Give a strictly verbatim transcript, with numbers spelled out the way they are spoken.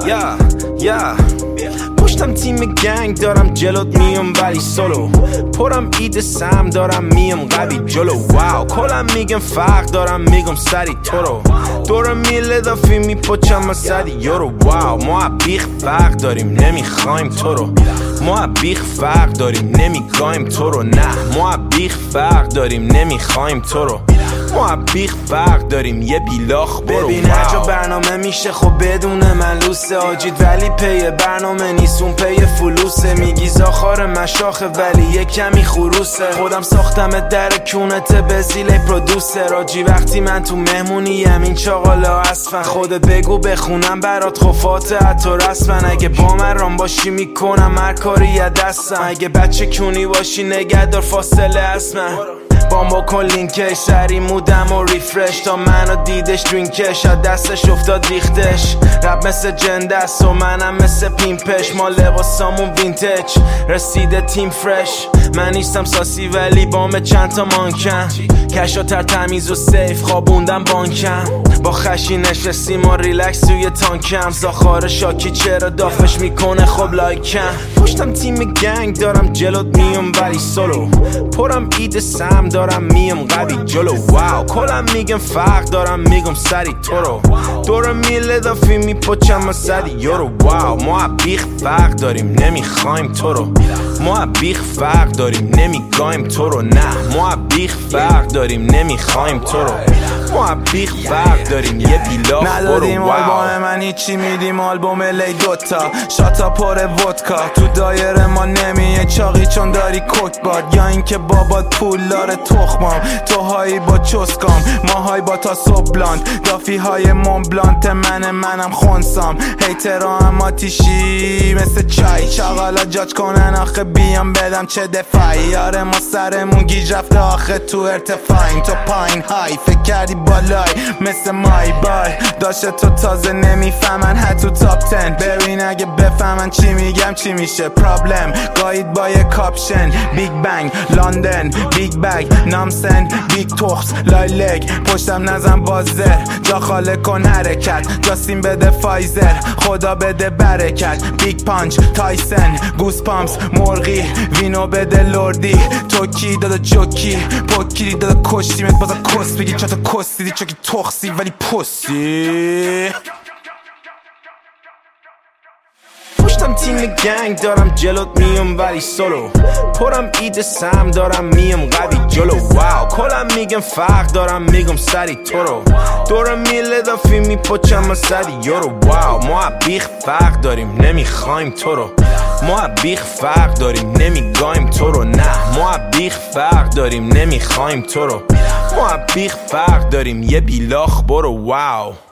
یا یا پشتم تیم گنگ دارم جلوت میام ولی سولو پرم اید سم دارم میام قوی جلو واو کلم میگم فرق دارم میگم سری تو رو دورم میله دافی میپچم از صدی یورو واو ما بیخ فرق داریم نمیخوایم تو رو ما بیخ فرق داریم نمیگایم تو رو نه ما بیخ فرق داریم نمیخوایم تو رو ما بیخ فرق داریم یه بیلاخ برو ببین هر جا برنامه میشه خب بدون من لوسه آجید ولی پی برنامه نیستون پی فلوسه میگی زاخار مشاخه ولی یه کمی خروسه خودم ساختم در کونت به زیل پرودوسر آجی وقتی من تو مهمونی همین چاقالا اصفن خودت بگو بخونم برات خفات حتی رسمن اگه با من رام باشی میکنم هر کاری یه دستم اگه بچه کونی باشی نگهدار فاصله اسمن با ما کن لینکش سری مودم و ریفرش تا منو دیدش درینکش از دستش افتاد ریختش رب مثل جندست و منم مثل پیمپش ما لباسامون وینتج رسیده تیم فرش من نیستم ساسی ولی بام چند تا مانکن کشا تر تمیز و سیف خوابوندم بانکم با خشی نشستیم و ریلکس توی تانکم زاخار شاکی چرا دافش میکنه خب لایکم پشتم تیم گنگ دارم جلوت میام ولی سولو پرم اید سم دارم میام قوی جلو واو کلم میگم فرق دارم میگم سری تو رو دورم میله دافی میپچم از صدی یورو واو ما بیخ فرق داریم نمیخوایم تو رو ما بیخ فرق داریم نمیگایم تو رو نه ما بیخ فرق داریم نمیخوایم تو رو ما بیخ فرق داریم یه بیلاخ برو ندادیم آلبوم من هیچی میدیم آلبوم لی دوتا شاتا پر ودکا تو دایره ما نمیه چاقی چون داری کک باد یا اینکه بابات پول داره تخمام تو هایی با چسکام ما های با تا صبح بلاند دافی های مونبلانت من منم خونسام هیترا هم آتیشی مثل چای چاقالا جاج کنن آخه بیام بدم چه دفاعی یاره ما سرمون گیج رفته آخه تو ارتفاعیم تو پایین های فکر کردی بالای مثل مای بای داشته تو تازه نمیفهمن حتی تاپ تن ببین اگه بفهمن چی میگم چی میشه پرابلم گاید با یه کاپشن بیگ بنگ لندن بیگ بگ نامسن بیگ توخس لایلگ پشتم نزن بازر جا خاله کن حرکت جاستین بده فایزر خدا بده برکت بیگ پانچ تایسن گوس پامپس مرغی وینو بده لردی توکی دادا جوکی پوکی دادا کشتی مت بازا کس بگی چطا کس دیدی چوکی تخصی ولی پسی پشتم تیم گنگ دارم جلوت میام ولی سولو پرم اید سم دارم میام قوی جلو واو کلم میگم فرق دارم میگم سری تو رو دورم میله دافی میپچم از صدی یورو واو ما بیخ فرق داریم نمیخوایم تو رو ما بیخ فرق داریم نمیگایم تو رو نه ما بیخ فرق داریم نمیخوایم تو رو ما بیخ فرق داریم یه بیلاخ برو واو